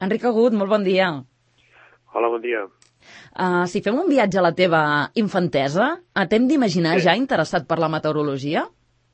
Enric Agut, molt bon dia. Hola, bon dia. Si fem un viatge a la teva infantesa, t'hem d'imaginar Sí. ja interessat per la meteorologia?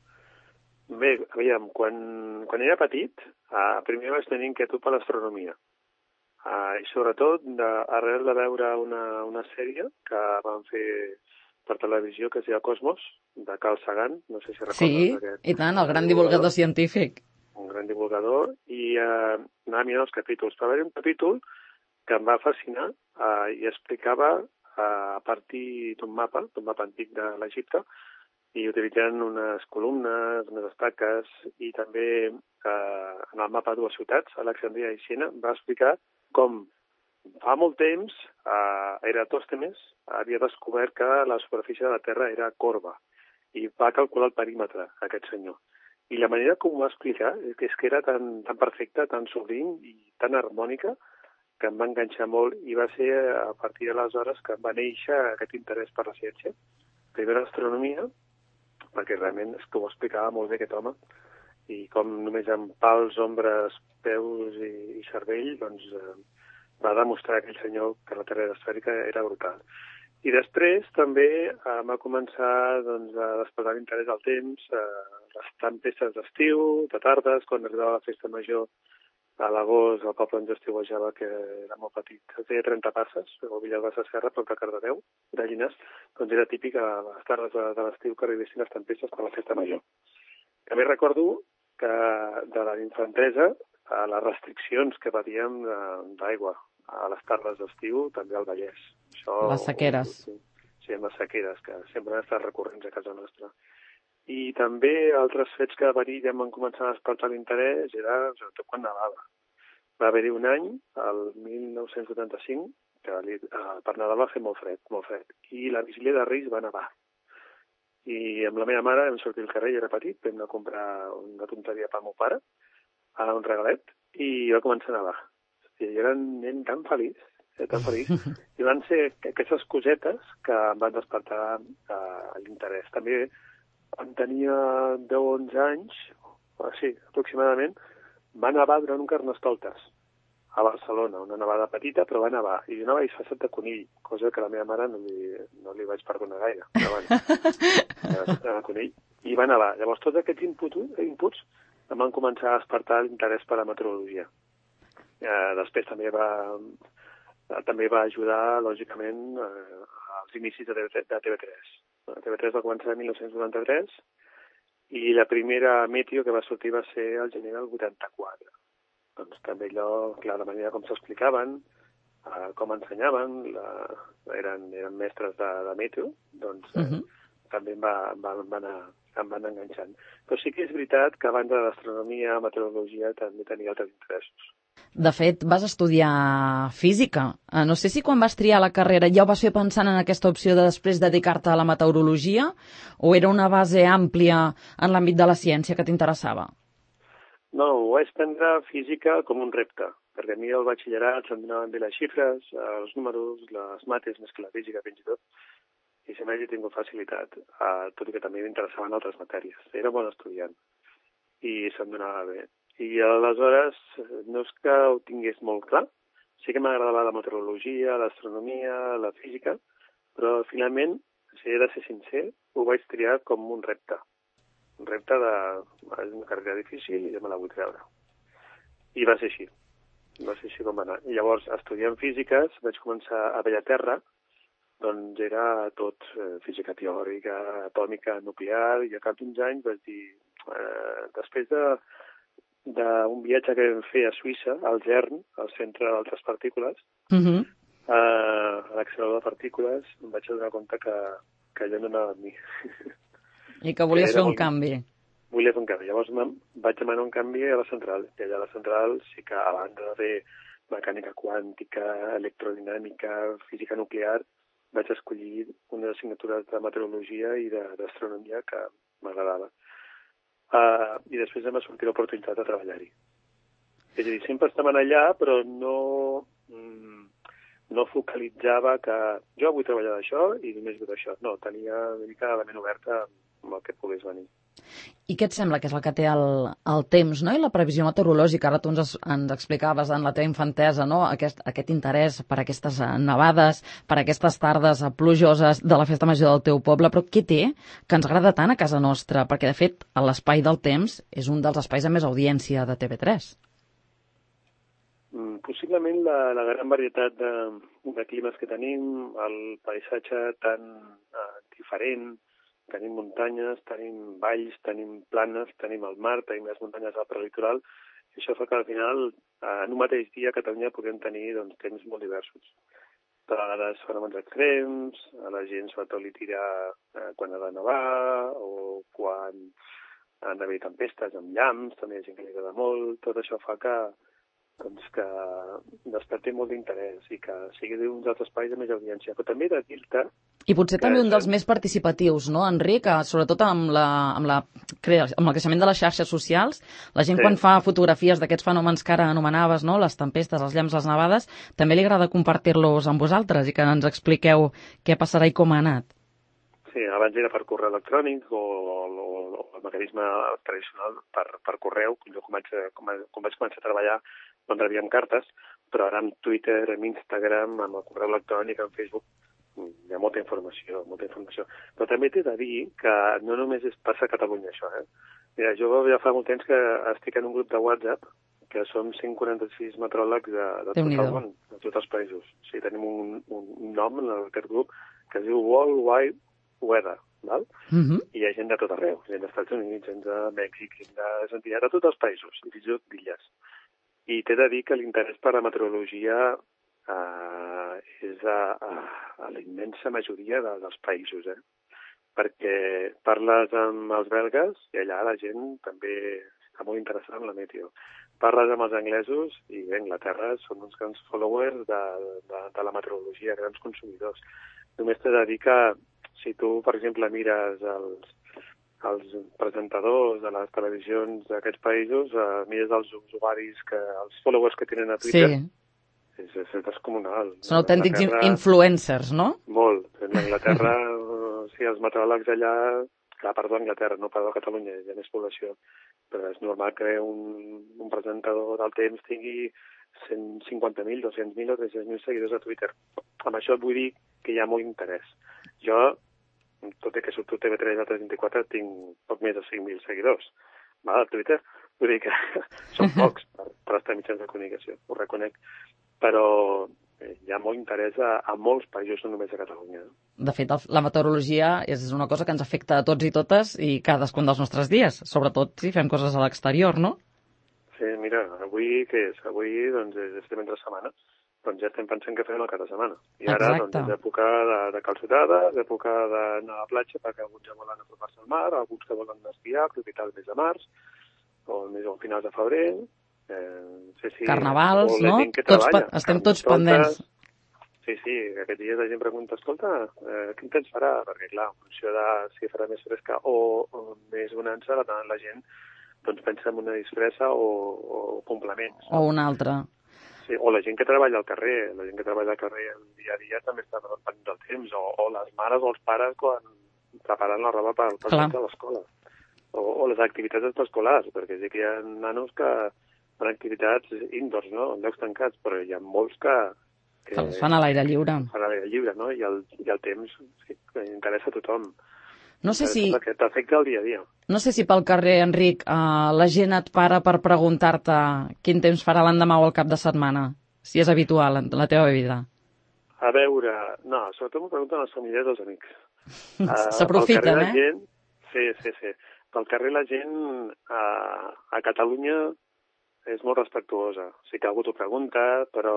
Bé, aviam, quan era petit, primer vaig tenir inquietud per l'astronomia. I sobretot arrel de veure una sèrie que van fer per televisió que es deia Cosmos, de Carl Sagan, no sé si recordes Sí, d'aquest i tant, el gran divulgador científic. un gran divulgador, i anava mirant els capítols. Però va haver un capítol que em va fascinar i explicava a partir d'un mapa antic de l'Egipte, i utilitzant unes columnes, unes estaques, i també en el mapa de dues ciutats, Alexandria i Siena, va explicar com fa molt temps Eratòstenes havia descobert que la superfície de la Terra era corba i va calcular el perímetre, aquest senyor. I la manera com ho va explicar és que era tan perfecta, tan sublim i tan harmònica que em va enganxar molt, i va ser a partir d'aleshores que va néixer aquest interès per la ciència. Primer l'astronomia, perquè realment és que ho explicava molt bé aquest home, i com només amb pals, ombres, peus i cervell, doncs va demostrar aquell senyor que la Terra era esfèrica, era brutal. I després també va començar a despertar l'interès al temps, les tempestes d'estiu, de tardes, quan arribava la festa major a l'agost, el poble on jo estiuejava, que era molt petit, es deia 30 passes, o Villalbars de Serra, prop de Cardedeu, de Llinars, doncs era típic a les tardes de l'estiu que arribessin les tempestes per la festa major. També recordo que de la infantesa, les restriccions que patíem d'aigua a les tardes d'estiu, també al Vallès. Les sequeres. Sí, amb les sequeres, que sempre han estat recurrents a casa nostra. I també altres fets que ja em van començar a despertar l'interès era sobretot quan nevava. Va haver-hi un any, el 1985, que per Nadal va fer molt fred, i la vigília de Reis va nevar. I amb la meva mare vam sortir al carrer, jo era petit, vam anar a comprar una tonteria pel meu pare, un regalet, i va començar a nevar. I jo era un nen tan feliç, i van ser aquestes cosetes que em van despertar l'interès. També, quan tenia 10 o 11 anys, sí, aproximadament, va nevar durant un Carnestoltes a Barcelona, una nevada petita, però va nevar. I jo anava disfressat de conill, cosa que a la meva mare no li vaig perdonar gaire. Però bueno, de conill. I va nevar. Llavors, tots aquests inputs em van començar a despertar l'interès per la meteorologia. Després també va ajudar, lògicament, als inicis de TV3. TV3 va començar el 1993 i la primera meteo que va sortir va ser el gener del 84. Doncs també allò, clar, la manera com s'explicaven, com ensenyaven, eren mestres de meteo, doncs també em van enganxant. Però sí que és veritat que abans de l'astronomia, meteorologia, també tenia altres interessos. De fet, vas estudiar física. No sé si quan vas triar la carrera ja ho vas fer pensant en aquesta opció de després dedicar-te a la meteorologia o era una base àmplia en l'àmbit de la ciència que t'interessava? No, ho vaig prendre física com un repte, perquè a mi al batxillerat se'm donaven bé les xifres, els números, les mates, més que la física fins i tot, i sempre he tingut facilitat, tot i que també m'interessaven altres matèries. Era bon estudiant i se'm donava bé. I aleshores no és que ho tingués molt clar, sí que m'agradava la meteorologia, l'astronomia, la física, però finalment, si he de ser sincer, ho vaig triar com un repte. Un repte una carrera difícil i jo me la vull treure. I va ser així. Va ser així com va anar. I llavors, estudiant físiques, vaig començar a Bellaterra, doncs era tot física teòrica, atòmica, nuclear, i al cap d'uns anys vaig dir, després d'un viatge que vam fer a Suïssa, al CERN, al Centre d'Altres Partícules, a l'accelerador de partícules, em vaig adonar compte que allò no anava amb mi. I que volies fer un canvi. Volia fer un canvi. Llavors vaig demanar un canvi a la central. I allà a la central sí que, a banda de mecànica quàntica, electrodinàmica, física nuclear, vaig escollir unes assignatures de meteorologia i d'astronomia que m'agradava. I després em va sortir l'oportunitat de treballar-hi. És a dir, sempre estaven allà, però no focalitzava que jo vull treballar d'això i només vull d'això. No, tenia una mica la ment oberta amb el que pogués venir. I què et sembla que és el que té el temps, no? I la previsió meteorològica? Ara tu ens explicaves en la teva infantesa, no? Aquest interès per aquestes nevades, per aquestes tardes plujoses de la festa major del teu poble, però què té que ens agrada tant a casa nostra? Perquè, de fet, l'Espai del Temps és un dels espais amb més audiència de TV3. Possiblement la gran varietat de climes que tenim, el paisatge tan diferent. Tenim muntanyes, tenim valls, tenim planes, tenim el mar, tenim les muntanyes al prelitoral, i això fa que al final, en un mateix dia a Catalunya podem tenir temps molt diversos. De vegades fenòmens extrems, a la gent sobretot li tira quan ha de nevar, o quan han d'haver tempestes amb llamps, també hi ha gent que li agrada molt. Tot això fa que desperti molt d'interès i que sigui d'un dels espais de més audiència. Però també he de dir-te... I potser també un dels més participatius, no, Enric? Sobretot amb el creixement de les xarxes socials, la gent quan fa fotografies d'aquests fenòmens que ara anomenaves, no, les tempestes, els llamps, les nevades, també li agrada compartir-los amb vosaltres i que ens expliqueu què passarà i com ha anat. Sí, abans era per correu electrònic o el mecanisme tradicional per correu. Jo quan vaig començar a treballar rebíem cartes, però ara amb Twitter, amb Instagram, amb el correu electrònic, amb Facebook, hi ha molta informació. Però també t'he de dir que no només passa a Catalunya, això. Mira, jo ja fa molt temps que estic en un grup de WhatsApp, que som 146 meteoròlegs de tot el món, de tots els països. O sigui, tenim un nom en aquest grup que es diu World Wide Weather, val? I hi ha gent de tot arreu, gent dels Estats Units, gent de Mèxic, gent de tots els països, i fins i tot d'illes. I t'he de dir que l'interès per la meteorologia és a la immensa majoria dels països, perquè parles amb els belgues i allà la gent també està molt interessada en la meteo. Parles amb els anglesos i a Anglaterra són uns grans followers de la meteorologia, grans consumidors. Només t'he de dir que si tu, per exemple, mires els presentadors de les televisions d'aquests països, mires els usuaris, els followers que tenen a Twitter, és descomunal. Són autèntics influencers, no? Molt. En Anglaterra, els meteoròlegs allà, Anglaterra, no perdó, Catalunya, hi ha més població, però és normal que un presentador del temps tingui 150.000, 200.000 o 300.000 seguidors a Twitter. Amb això et vull dir que hi ha molt interès. Jo, tot i que surto TV3 a 324, tinc poc més de 5.000 seguidors a Twitter. Vull dir que són pocs per estar mitjans de comunicació, ho reconec. Però hi ha molt interès a molts països, no només a Catalunya. De fet, la meteorologia és una cosa que ens afecta a tots i totes i cadascun dels nostres dies, sobretot si fem coses a l'exterior, no? Sí, mira, avui què és? Avui estem entre setmana. Doncs ja estem pensant què fem el cap de setmana. I ara és època de calçotada, és època d'anar a la platja perquè alguns ja volen apropar-se al mar, alguns que volen esquiar, aprofitar el mes de març, o el mes o finals de febrer. Carnavals, no? Estem tots pendents. Sí, aquests dies la gent pregunta, escolta, quin temps farà? Perquè, clar, en funció de si farà més fresca o més bonança, la gent pensa en una disfressa o complements. O una altra. Sí, o la gent que treballa al carrer. La gent que treballa al carrer el dia a dia també està pendent del temps. O les mares o els pares quan preparen la roba per a l'escola. O les activitats extraescolars, perquè sí que hi ha nanos que fan activitats indoors, no? En llocs tancats, però hi ha molts que fan a l'aire lliure. Fan a l'aire lliure, no? I el temps sí, que interessa a tothom. No sé si... Perquè t'afecta el dia a dia. No sé si pel carrer, Enric, la gent et para per preguntar-te quin temps farà l'endemà o el cap de setmana, si és habitual en la teva vida. A veure, no, sobretot m'ho pregunten els familiars dels amics. S'aprofiten, Gent, sí. Pel carrer la gent a Catalunya és molt respectuosa. Sí que algú t'ho pregunta, però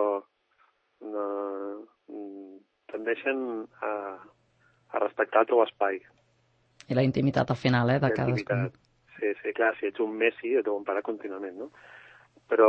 tendeixen a respectar el teu espai. I la intimitat al final, de cadascun. Sí, clar, si ets un Messi et deuen parar contínuament, no? Però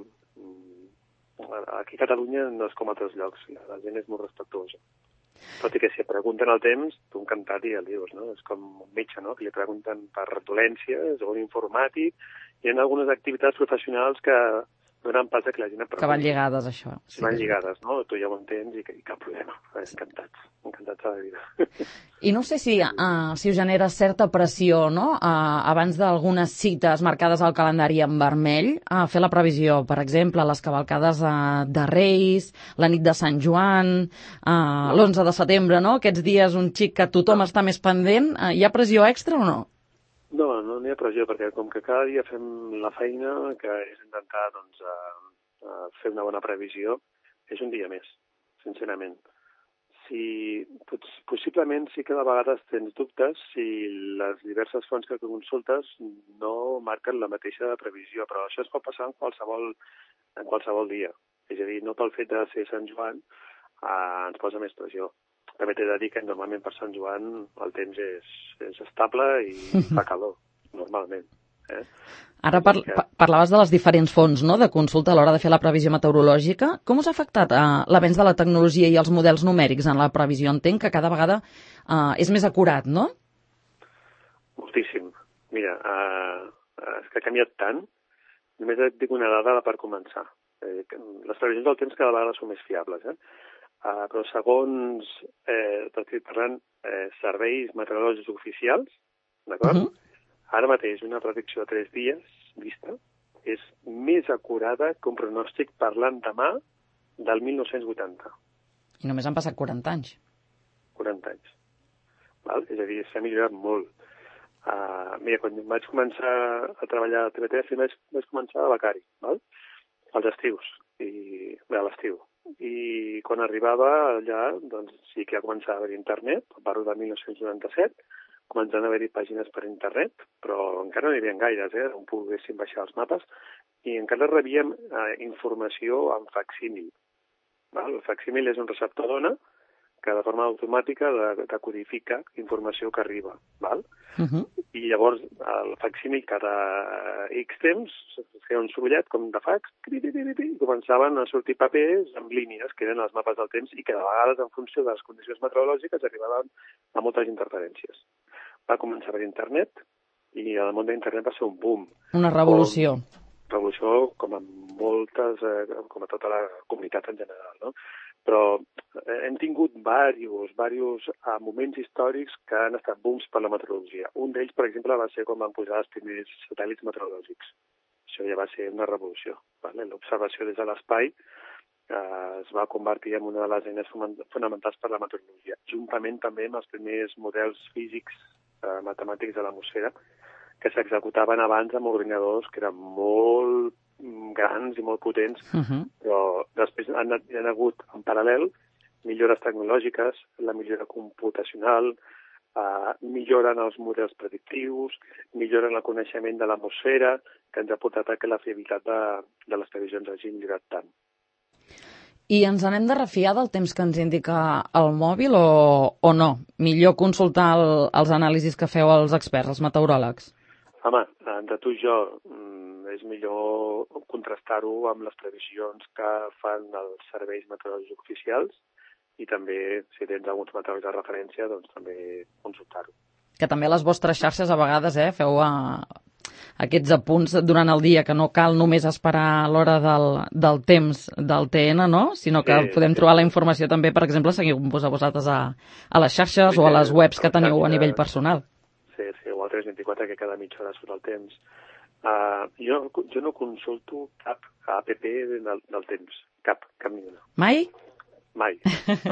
aquí a Catalunya no és com a altres llocs, la gent és molt respectuosa. Tot i que si et pregunten el temps, tu encantat i el dius, no? És com un metge, no? Que li pregunten per dolències o un informàtic. Hi ha algunes activitats professionals que donant pas que la gent... Que van lligades, això. Sí, van lligades, no? Tu ja ho entens i cap problema. Encantats a la vida. I no sé si us genera certa pressió, no?, abans d'algunes cites marcades al calendari en vermell, a fer la previsió, per exemple, les cavalcades de Reis, la nit de Sant Joan, l'11 de setembre, no?, aquests dies un xic que tothom està més pendent. Hi ha pressió extra o no? No n'hi ha pressió, perquè com que cada dia fem la feina, que és intentar doncs, fer una bona previsió, és un dia més, sincerament. Possiblement sí que de vegades tens dubtes si les diverses fonts que consultes no marquen la mateixa previsió, però això es pot passar en qualsevol dia. És a dir, no pel fet de ser Sant Joan ens posa més pressió. També t'he de dir que normalment per Sant Joan el temps és estable i fa calor, normalment. Ara parlaves de les diferents fonts, no?, de consulta a l'hora de fer la previsió meteorològica. Com us ha afectat l'avenç de la tecnologia i els models numèrics en la previsió? Entenc que cada vegada és més acurat, no? Moltíssim. Mira, és que ha canviat tant. Només et dic una dada per començar. Les previsions del temps cada vegada són més fiables, però segons, estic parlant, serveis meteorològics oficials, d'acord? Ara mateix una predicció de 3 dies vista és més acurada que un pronòstic per l'endemà del 1980. I només han passat 40 anys. 40 anys. Val? És a dir, s'ha millorat molt. Mira, quan vaig començar a treballar a TV3 vaig començar a becari, val? Als estius, a l'estiu. I quan arribava allà, doncs sí que ja començava a haver internet, parlo de 1997, començant a haver-hi pàgines per internet, però encara no hi havia gaires, on poguéssim baixar els mapes, i encara rebíem informació en facsímil. El facsímil és un receptor d'ona que de forma automàtica decodifica informació que arriba. Val? I llavors el facsímil cada X temps feia un sorollet com de fax i començaven a sortir papers amb línies que eren els mapes del temps i que de vegades en funció de les condicions meteorològiques arribaven a moltes interferències. Va començar a haver internet i el món d'internet va ser un boom. Una revolució. Revolució com a tota la comunitat en general, no? Però hem tingut diversos moments històrics que han estat booms per la meteorologia. Un d'ells, per exemple, va ser quan van posar els primers satèl·lits meteorològics. Això ja va ser una revolució. L'observació des de l'espai es va convertir en una de les eines fonamentals per la meteorologia, juntament també amb els primers models físics matemàtics de l'atmosfera que s'executaven abans amb ordinadors que eren molt grans i molt potents, però després hi ha hagut en paral·lel millores tecnològiques, la millora computacional, milloren els models predictius, milloren el coneixement de l'atmosfera, que ens ha portat a que la fiabilitat de les previsions hagi millorat tant. I ens n'hem de refiar del temps que ens indica el mòbil o no? Millor consultar els anàlisis que feu els experts, els meteoròlegs? Home, de tu i jo és millor contrastar-ho amb les previsions que fan els serveis meteorològics oficials i també, si tens alguns meteoròlegs de referència, doncs també consultar-ho. Que també a les vostres xarxes a vegades feu aquests apunts durant el dia, que no cal només esperar l'hora del temps del TN, no? Sinó que podem trobar la informació també, per exemple, seguim-vos a vosaltres a les xarxes o a les webs que teniu a nivell personal. Sí, o al 324, que cada mitja hora surt el temps. Jo no consulto cap app del temps, cap ni una. Mai? Mai,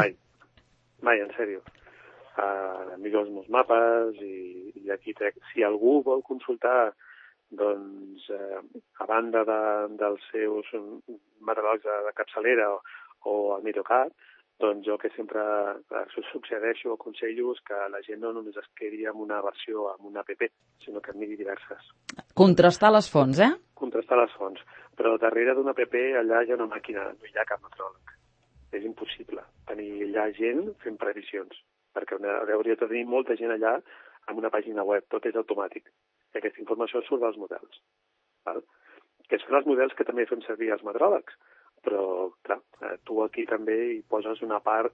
en sèrio. Millor els meus mapes i aquí si algú vol consultar doncs a banda dels seus meteoròlegs de capçalera o el Meteocat, doncs jo que sempre suggereixo o aconsello és que la gent no només es quedi amb una versió, amb una app, sinó que en miri diverses. Contrastar les fonts, Contrastar les fonts. Però darrere d'una app allà hi ha una màquina, no hi ha cap meteoròleg. És impossible tenir allà gent fent previsions, perquè hauria de tenir molta gent allà amb una pàgina web, tot és automàtic. I aquesta informació surt dels models. Val? Que són els models que també fem servir els meteoròlegs, però, clar, tu aquí també hi poses una part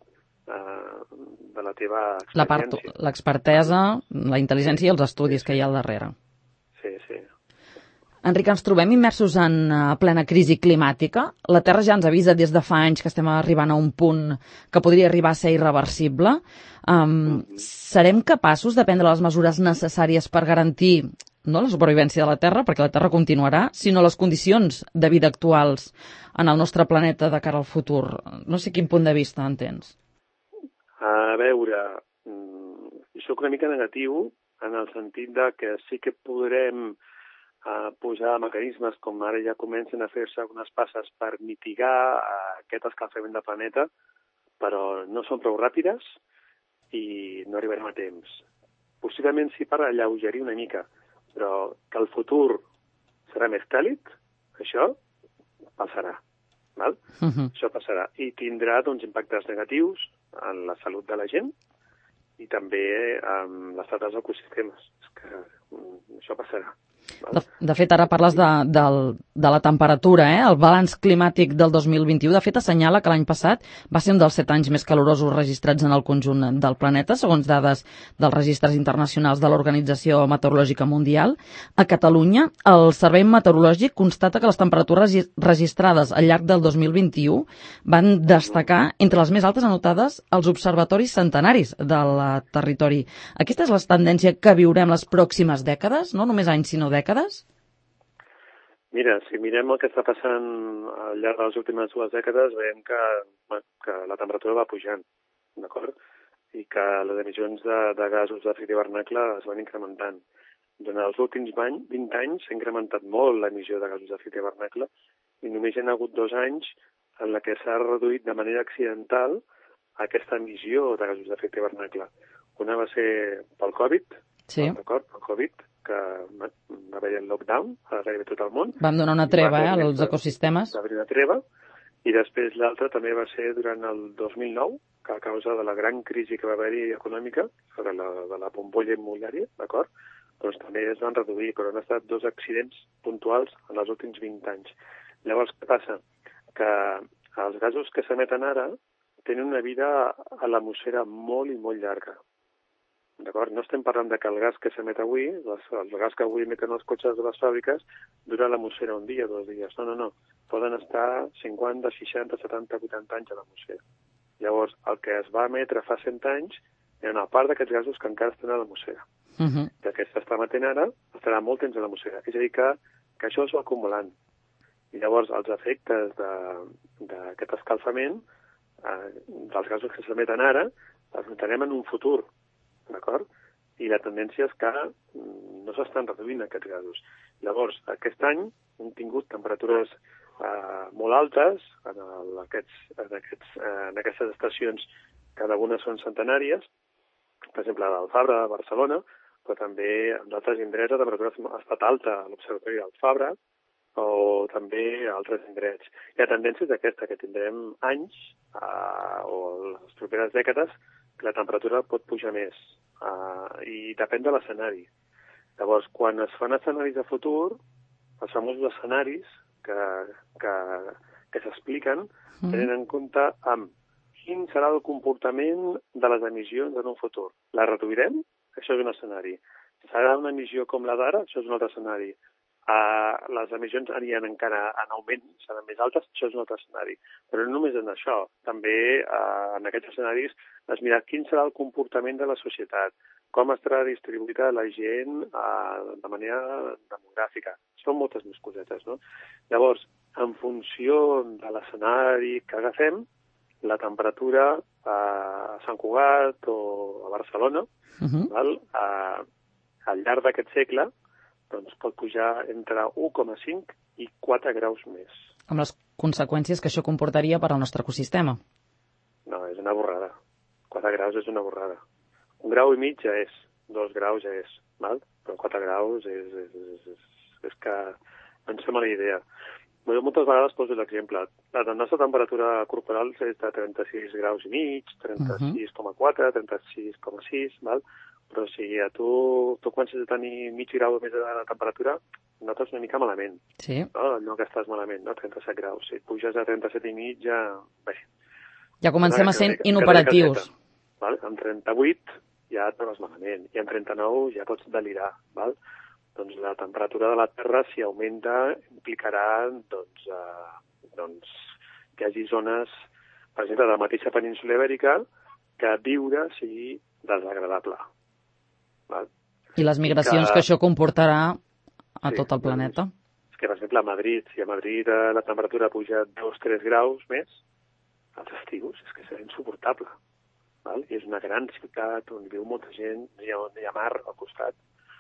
de la teva experiència. L'expertesa, la intel·ligència i els estudis que hi ha al darrere. Sí. Enric, ens trobem immersos en plena crisi climàtica. La Terra ja ens avisa des de fa anys que estem arribant a un punt que podria arribar a ser irreversible. Serem capaços de prendre les mesures necessàries per garantir no la supervivència de la Terra, perquè la Terra continuarà, sinó les condicions de vida actuals en el nostre planeta de cara al futur? No sé quin punt de vista en tens. A veure, soc una mica negatiu en el sentit de que sí que podrem posar mecanismes com ara ja comencen a fer-se algunes passes per mitigar aquest escalfament del planeta, però no són prou ràpides i no arribarem a temps. Possiblement sí per alleugerir una mica, però que el futur serà més càlid, això passarà. Val? Això passarà i tindrà impactes negatius en la salut de la gent i també en l'estat dels ecosistemes. És que això passarà. De fet, ara parles de la temperatura, El balanç climàtic del 2021, de fet, assenyala que l'any passat va ser un dels 7 anys més calorosos registrats en el conjunt del planeta, segons dades dels registres internacionals de l'Organització Meteorològica Mundial. A Catalunya, el Servei Meteorològic constata que les temperatures registrades al llarg del 2021 van destacar entre les més altes anotades als observatoris centenaris del territori. Aquesta és la tendència que viurem les pròximes dècades, no només anys, sinó dècades? Mira, si mirem el que està passant al llarg de les últimes 2 dècades, veiem que la temperatura va pujant, d'acord? I que les emissions de gasos d'efecte hivernacle es van incrementant. Durant els últims 20 anys s'ha incrementat molt l'emissió de gasos d'efecte hivernacle i només hi ha hagut 2 anys en la que s'ha reduït de manera accidental aquesta emissió de gasos d'efecte hivernacle. Una va ser pel Covid, sí. D'acord? Pel Covid, que va haver el lockdown a gairebé tot el món. Vam donar una treva als ecosistemes. Va haver una treva, i després l'altra també va ser durant el 2009, que a causa de la gran crisi que va haver-hi econòmica, de la bombolla immobiliària, d'acord? Doncs també es van reduir, però han estat 2 accidents puntuals en els últims 20 anys. Llavors, què passa? Que els gasos que s'emeten ara tenen una vida a l'atmosfera molt i molt llarga. D'acord? No estem parlant de que el gas que s'emet avui, el gas que avui emeten els cotxes de les fàbriques, dura a l'atmosfera un dia, 2 dies. No. Poden estar 50, 60, 70, 80 anys a l'atmosfera. Llavors, el que es va emetre fa 100 anys, hi ha una part d'aquests gasos que encara estan a l'atmosfera. I el que s'està emetent ara estarà molt temps a l'atmosfera. És a dir, que això es va acumulant. I llavors, els efectes d'aquest escalfament, dels gasos que s'emeten ara, els notarem en un futur. D'acord? I la tendència és que no s'estan reduint aquests gasos. Llavors, aquest any hem tingut temperatures molt altes en aquestes estacions, que algunes són centenàries, per exemple, a l'Alfabra, a Barcelona, però també en d'altres indrets la temperatura ha estat alta a l'Observatori d'Alfabra o també a altres indrets. I la tendència és aquesta, que tindrem anys o les properes dècades que la temperatura pot pujar més i depèn de l'escenari. Llavors, quan es fan escenaris de futur, els famosos escenaris que s'expliquen tenen en compte amb quin serà el comportament de les emissions en un futur. La reduirem? Això és un escenari. Serà una emissió com la d'ara? Això és un altre escenari. Les emissions aniran encara en augment, seran més altes, això és un altre escenari. Però no només en això, també en aquests escenaris es mira quin serà el comportament de la societat, com estarà distribuïda la gent de manera demogràfica. Són moltes més cosetes, no? Llavors, en funció de l'escenari que agafem, la temperatura a Sant Cugat o a Barcelona, al llarg d'aquest segle, doncs pot pujar entre 1,5 i 4 graus més. Amb les conseqüències que això comportaria per al nostre ecosistema. No, és una borrada. 4 graus és una borrada. 1,5 graus ja és, 2 graus ja és, val? Però 4 graus és que no ens fem una idea. Jo moltes vegades poso l'exemple. La nostra temperatura corporal és de 36 graus i mig, 36,4, 36,6, val? Però si a tu comences a tenir mig grau més de la temperatura, notes una mica malament. Sí. No que estàs malament, no? 37 graus. Si puges a 37 i mig, ja... Bé. Ja comencem a ser inoperatius. Val? Amb 38 ja et trobes malament. I amb 39 ja pots delirar. Val? doncs la temperatura de la Terra, si augmenta, implicarà que hi hagi zones, per exemple, de la mateixa península ibèrica, que viure sigui desagradable. Val? I les migracions que això comportarà a tot el planeta. És que, per exemple, a Madrid, si a Madrid la temperatura puja 2-3 graus més, als estius és que serà insuportable. Val? I és una gran ciutat on viu molta gent, hi ha mar al costat,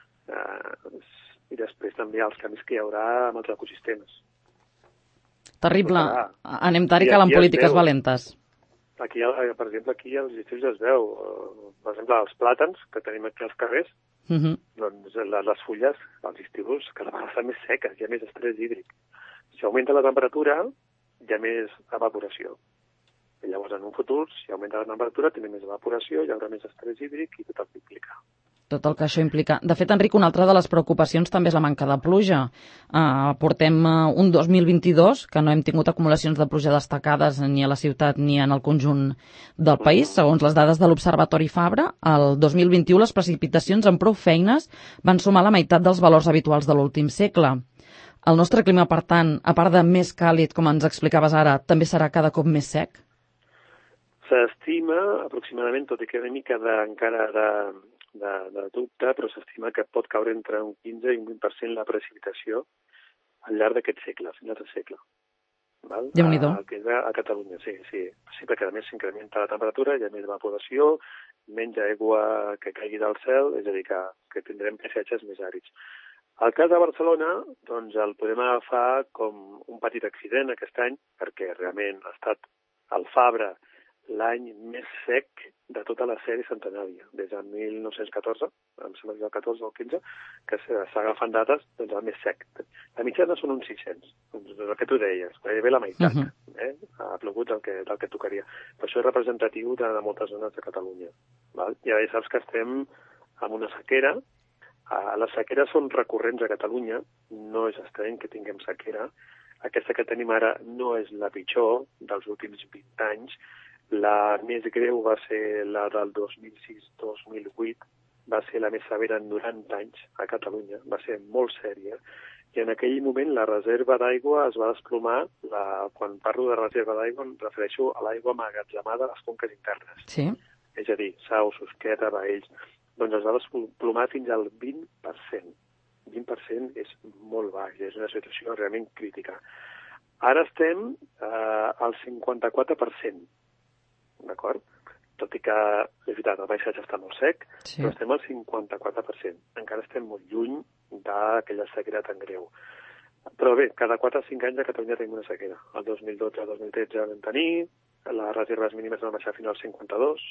i després també els canvis que hi haurà amb els ecosistemes. Terrible. Anem tard i calen polítiques valentes. Aquí, per exemple, aquí als estius es veu. Per exemple, els plàtans que tenim aquí als carrers, doncs les fulles als estius cada vegada estan més seques, hi ha més estrès hídric. Si augmenta la temperatura, hi ha més evaporació. I llavors, en un futur, si augmenta la temperatura, tenim més evaporació, hi haurà més estrès hídric i tot el que implica. Tot el que això implica. De fet, Enric, una altra de les preocupacions també és la manca de pluja. Portem un 2022 que no hem tingut acumulacions de pluja destacades ni a la ciutat ni en el conjunt del país. Segons les dades de l'Observatori Fabra, el 2021 les precipitacions amb prou feines van sumar la meitat dels valors habituals de l'últim segle. El nostre clima, per tant, a part de més càlid, com ens explicaves ara, també serà cada cop més sec? S'estima aproximadament, tot i que una mica encara de dubte, però s'estima que pot caure entre un 15 i un 20% la precipitació al llarg d'aquest segle, al final del segle. Val? Déu-n'hi-do. A Catalunya, sí, perquè a més s'incrementa la temperatura, hi ha més evaporació, menys aigua que caigui del cel, és a dir, que tindrem paisatges més àrids. El cas de Barcelona, doncs el podem agafar com un petit accident aquest any, perquè realment ha estat el Fabra l'any més sec de tota la sèrie centenària, des de 1914, em sembla que és el 14 o el 15, que s'agafen dates, doncs el més sec. La mitjana són uns 600, doncs el que tu deies, gairebé la meitat. Ha plogut del que tocaria. Per això és representatiu de moltes zones de Catalunya. Val? I ara ja saps que estem amb una sequera. Les sequeres són recurrents a Catalunya, no és estrany que tinguem sequera. Aquesta que tenim ara no és la pitjor dels últims 20 anys. La més greu va ser la del 2006-2008, va ser la més severa en 90 anys a Catalunya, va ser molt sèria. I en aquell moment la reserva d'aigua es va desplomar, quan parlo de reserva d'aigua em refereixo a l'aigua emmagatzemada a les conques internes. Sí. És a dir, Sau, Susqueda, Baells, doncs es va desplomar fins al 20%. 20% és molt baix, és una situació realment crítica. Ara estem al 54%. D'acord? Tot i que, és veritat, el paisatge està molt sec, però estem al 54%. Encara estem molt lluny d'aquella sequera tan greu. Però bé, cada 4 o 5 anys a Catalunya tenim una sequera. El 2012-2013 vam tenir, les reserves mínimes van baixar fins al 52,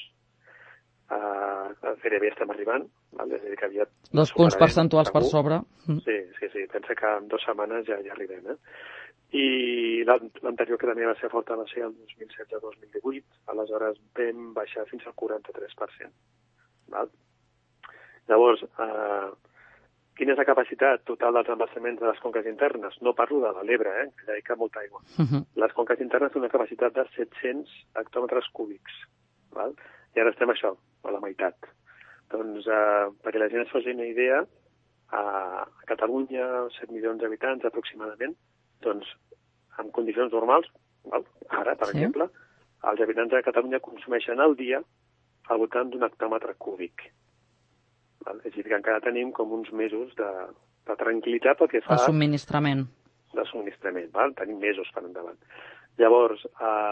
gairebé estem arribant, val? És a dir, que aviat 2 punts percentuals per sobre. Sí, pensa que en 2 setmanes ja arribem, I l'anterior que també va ser forta va ser el 2016-2018, aleshores vam baixar fins al 43%. Val? Llavors, quina és la capacitat total dels embassaments de les conques internes? No parlo de l'Ebre, que ja hi cap molta aigua. Les conques internes tenen una capacitat de 700 hectòmetres cúbics. Val? I ara estem això, a la meitat. Doncs, perquè la gent es faci una idea, a Catalunya, 7 milions d'habitants aproximadament, doncs, en condicions normals, val? Ara, per exemple, els habitants de Catalunya consumeixen al dia al voltant d'un hectòmetre cúbic. Val? És a dir, que encara tenim com uns mesos de tranquil·litat pel que fa... De subministrament. De subministrament, val? Tenim mesos per endavant. Llavors,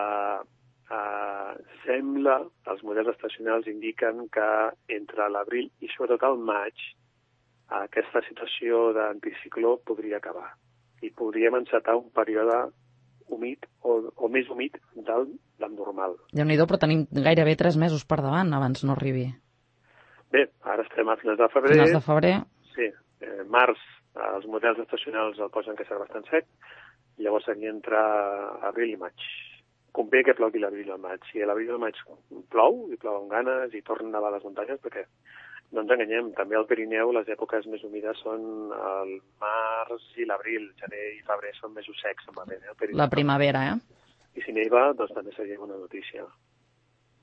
sembla, els models estacionals indiquen que entre l'abril i sobretot el maig aquesta situació d'anticicló podria acabar. I podríem encetar un període humit o més humit del normal. Déu-n'hi-do, però tenim gairebé 3 mesos per davant abans no arribi. Bé, ara estem a finals de febrer. Finals de febrer. Sí, març, els models estacionals el posen que serà bastant sec, i llavors seria entre abril i maig. Convé que plogui l'abril i el maig. Si l'abril i el maig plou, i plou amb ganes, i tornen a nevar les muntanyes, perquè no ens enganyem, també al Pirineu les èpoques més humides són el març i l'abril, gener i febrer són mesos secs. La primavera, I si neva, doncs també seria una notícia.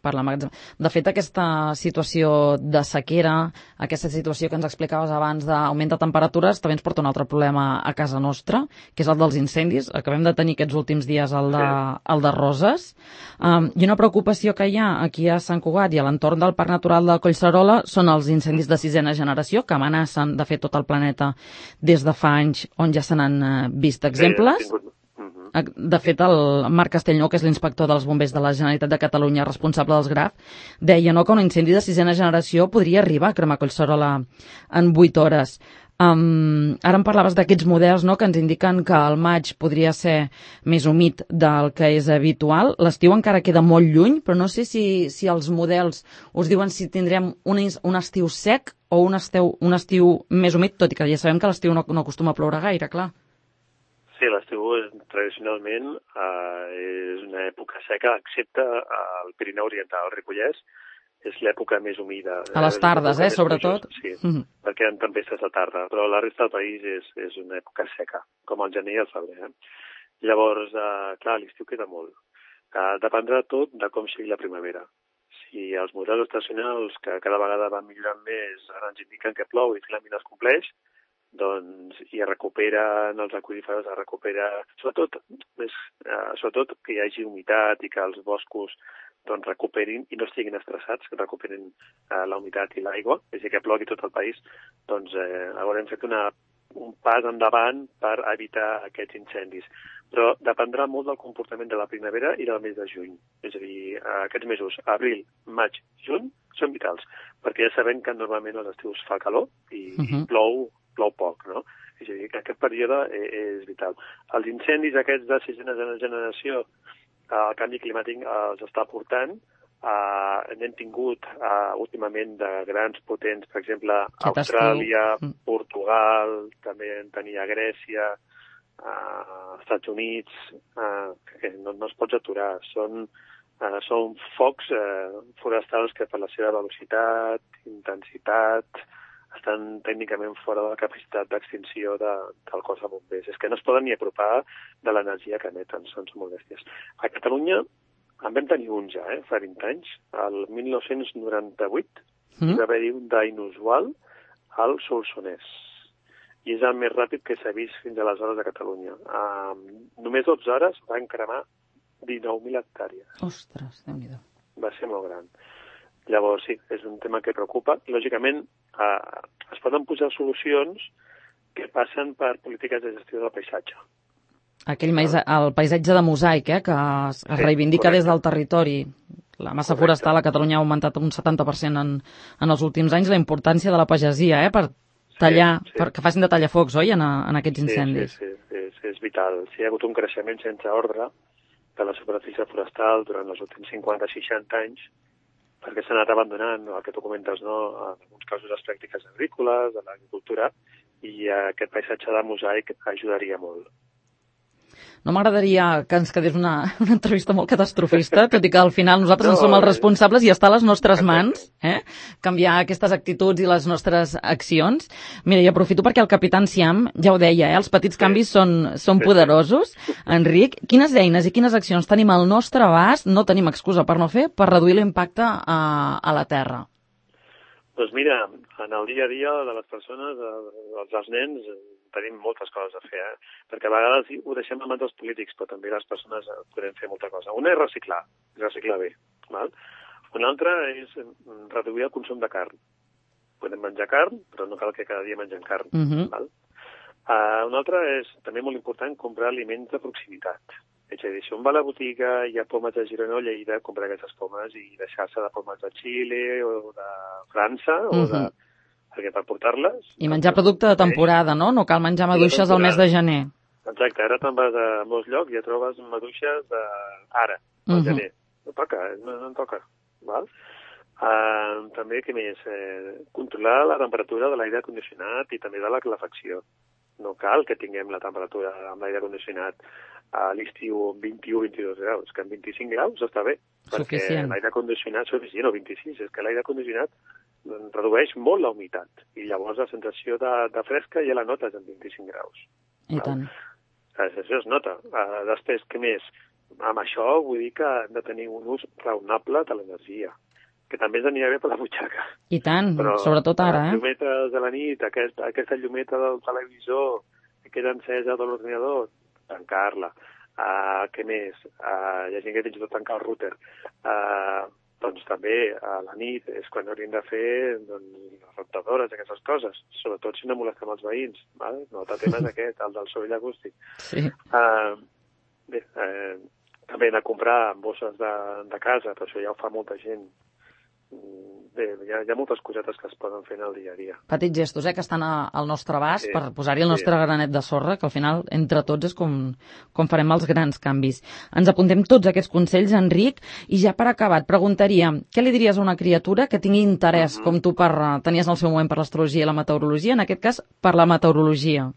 per la magatzem. De fet, aquesta situació de sequera, aquesta situació que ens explicaves abans d'augment de temperatures, també ens porta un altre problema a casa nostra, que és el dels incendis. Acabem de tenir aquests últims dies el de Roses. I una preocupació que hi ha aquí a Sant Cugat i a l'entorn del Parc Natural de Collserola són els incendis de sisena generació, que amenacen, de fet, tot el planeta des de fa anys, on ja se n'han vist exemples. De fet, el Marc Castellnou, que és l'inspector dels bombers de la Generalitat de Catalunya, responsable dels GRAF, deia que un incendi de sisena generació podria arribar a cremar Collserola en 8 hores. Ara em parlaves d'aquests models, no?, que ens indiquen que el maig podria ser més humit del que és habitual. L'estiu encara queda molt lluny, però no sé si els models us diuen si tindrem un estiu sec o un estiu més humit, tot i que ja sabem que l'estiu no acostuma a ploure gaire, clar. Sí, l'estiu tradicionalment és una època seca, excepte al Pirineu Oriental, al Ripollès, és l'època més humida. A les tardes, sobretot. Sí, perquè hi ha tempestes de tarda, però la resta del país és una època seca, com el gener i el febrer. Llavors, clar, l'estiu queda molt. Dependrà tot de com sigui la primavera. Si els models estacionals, que cada vegada van millorant més, ara ens indiquen que plou i finalment es compleix, doncs i es recuperen els aqüífers, sobretot que hi hagi humitat i que els boscos doncs recuperin i no estiguin estressats, que recuperin la humitat i l'aigua, és a dir, que plogui tot el país, doncs haurem fet un pas endavant per evitar aquests incendis. Però dependrà molt del comportament de la primavera i del mes de juny. És a dir, aquests mesos, abril, maig, juny, són vitals, perquè ja sabem que normalment als estius fa calor i plou poc, no? És a dir, que aquest període és vital. Els incendis aquests de sisena generació, el canvi climàtic els està portant. N'hem tingut últimament de grans potents, per exemple, Austràlia, Portugal, també en tenia Grècia, Estats Units, que no es pots aturar. Són focs forestals que per la seva velocitat, intensitat, estan tècnicament fora de la capacitat d'extinció del cos de bombers. És que no es poden ni apropar de l'energia que emeten, són molt bèsties. A Catalunya en vam tenir un ja, fa 20 anys. El 1998 hi va haver-hi un d'inusual al Solsonès. I és el més ràpid que s'ha vist fins aleshores a Catalunya. Només 12 hores van cremar 19.000 hectàrees. Ostres, Déu-n'hi-do. Va ser molt gran. Llavors, sí, és un tema que preocupa. Lògicament, es poden posar solucions que passen per polítiques de gestió del paisatge. El paisatge de mosaic, que es reivindica des del territori. La massa forestal a Catalunya ha augmentat un 70% en els últims anys. La importància de la pagesia, per tallar, que facin de tallafocs, oi, en aquests incendis. Sí, és vital. Sí, hi ha hagut un creixement sense ordre de la superfície forestal durant els últims 50-60 anys, perquè s'ha anat abandonant, el que tu comentes, no? En alguns casos les pràctiques agrícoles, de l'agricultura, i aquest paisatge de mosaic ajudaria molt. No m'agradaria que ens quedés una entrevista molt catastrofista, tot i que al final nosaltres en som els responsables i està a les nostres mans canviar aquestes actituds i les nostres accions. Mira, i aprofito perquè el capità Enciam ja ho deia, els petits canvis són poderosos. Enric, quines eines i quines accions tenim al nostre abast, no tenim excusa per no fer, per reduir l'impacte a la Terra? Doncs mira, en el dia a dia de les persones, dels nens, tenim moltes coses a fer, perquè a vegades ho deixem a mans dels polítics, però també les persones podem fer molta cosa. Una és reciclar bé. Val? Una altra és reduir el consum de carn. Podem menjar carn, però no cal que cada dia mengem carn. Val? Una altra és, també molt important, comprar aliments de proximitat. És a dir, si un va a la botiga i hi ha pomes de Girona o Lleida, comprar aquestes pomes i deixar-se de pomes de Xile o de França, perquè per portar-les... I menjar producte de temporada, no? No cal menjar maduixes al mes de gener. Exacte, ara te'n vas a molts llocs i ja trobes maduixes ara, al gener. No toca, no toca. Val? També, què més? Controlar la temperatura de l'aire condicionat i també de la calefacció. No cal que tinguem la temperatura amb l'aire condicionat a l'estiu 21-22 graus, que en 25 graus està bé, perquè l'aire condicionat és suficient, o 26, és que l'aire condicionat redueix molt la humitat, i llavors la sensació de fresca ja la notes en 25 graus. I tant. La sensació es nota. Després, què més? amb això vull dir que hem de tenir un ús raonable de l'energia, que també ens anirà bé per la butxaca. I tant, però sobretot ara, les llumetes de la nit, aquesta llumeta del televisor que queda encesa de l'ordinador, tancar-la. Què més? Hi ha gent que fins i tot tancar el router. Doncs també a la nit és quan hauríem de fer les rentadores, aquestes coses, sobretot si no molestem els veïns. Vale? No, el tema és aquest, el del soroll acústic. Sí. Bé, també anar a comprar bosses de casa, però això ja ho fa molta gent. Bé, hi ha moltes cosetes que es poden fer en el dia a dia. Petits gestos, que estan al nostre abast per posar-hi el nostre granet de sorra, que al final, entre tots, és com farem els grans canvis. Ens apuntem tots aquests consells, Enric, i ja per acabar et preguntaria, què li diries a una criatura que tingui interès, com tu tenies en el seu moment per l'astrologia i la meteorologia, en aquest cas, per la meteorologia?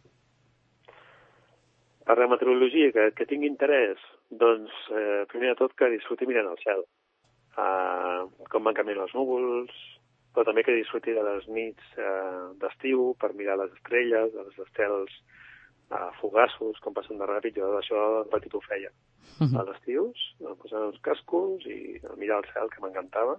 Per la meteorologia, que tingui interès? Doncs, primer de tot, que disfruti mirant el cel. Com van canviant els núvols, però també que disfruti de les nits d'estiu per mirar les estrelles, els estels fugassos, com passen de ràpid. Jo d'això de petit ho feia. A l'estiu, posant els cascos i mirar el cel, que m'encantava.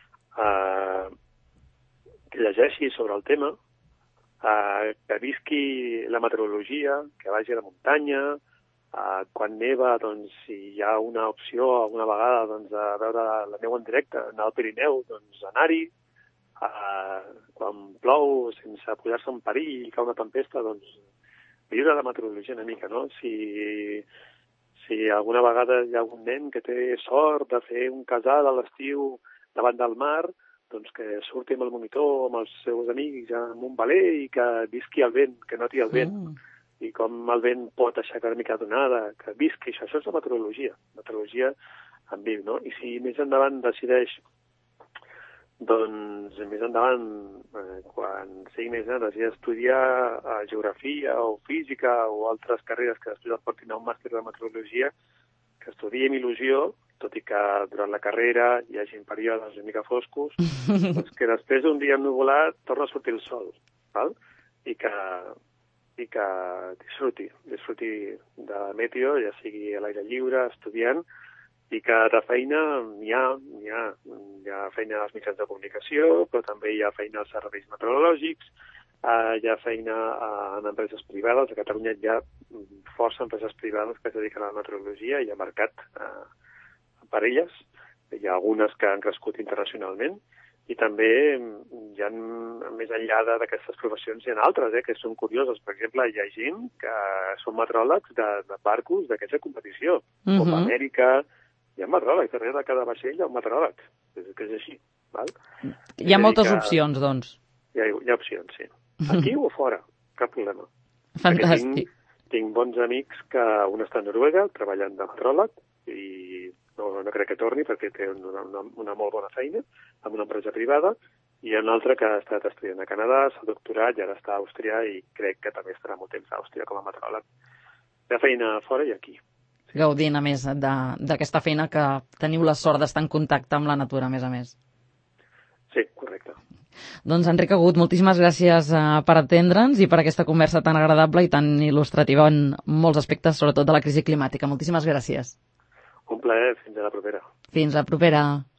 Que llegeixi sobre el tema, que visqui la meteorologia, que vagi a la muntanya. Quan neva, doncs, si hi ha una opció alguna vegada doncs, de veure la neu en directe, anar al Pirineu, doncs anar-hi. Quan plou, sense posar-se en perill i cau una tempesta, doncs viure la meteorologia una mica, no? Si alguna vegada hi ha algun nen que té sort de fer un casal a l'estiu davant del mar, doncs que surti amb el monitor, amb els seus amics, amb un veler i que visqui el vent, que noti el vent. I com el vent pot aixecar una mica d'onada, que visqui, això és la meteorologia en viu, no? I si més endavant decideix, doncs més endavant, quan sigui més gran, decideix estudiar geografia o física o altres carreres que després el portin a un màster de meteorologia, que estudi amb il·lusió, tot i que durant la carrera hi hagi períodes una mica foscos, doncs que després d'un dia ennuvolat torna a sortir el sol, val? I que disfruti de meteo, ja sigui a l'aire lliure, estudiant, i que de feina hi ha feina als mitjans de comunicació, però també hi ha feina als serveis meteorològics, hi ha feina en empreses privades. A Catalunya hi ha força empreses privades que es dediquen a la meteorologia, hi ha mercat per elles, hi ha algunes que han crescut internacionalment, i també hi ha, més enllà d'aquestes professions, hi ha altres que són curioses. Per exemple, hi ha gent que són meteoròlegs de barcos d'aquests de competició. Copa Amèrica, hi ha meteoròlegs, darrere de cada vaixell hi ha un meteoròleg. Que és així. Val? Hi ha moltes opcions, doncs. Hi ha opcions, sí. Aquí o fora, cap problema. Fantàstic. Tinc bons amics que un està a Noruega treballant de meteoròleg i no crec que torni perquè té una molt bona feina amb una empresa privada, i un altre que ha estat estudiant a Canadà, s'ha doctorat i ara està a Àustria i crec que també estarà molt temps a Àustria com a meteoròleg. Hi ha feina fora i aquí. Sí. Gaudint, a més, d'aquesta feina que teniu la sort d'estar en contacte amb la natura, a més. Sí, correcte. Doncs, Enric Agut, moltíssimes gràcies per atendre'ns i per aquesta conversa tan agradable i tan il·lustrativa en molts aspectes, sobretot de la crisi climàtica. Moltíssimes gràcies. Un plaer. Fins a la propera. Fins la propera.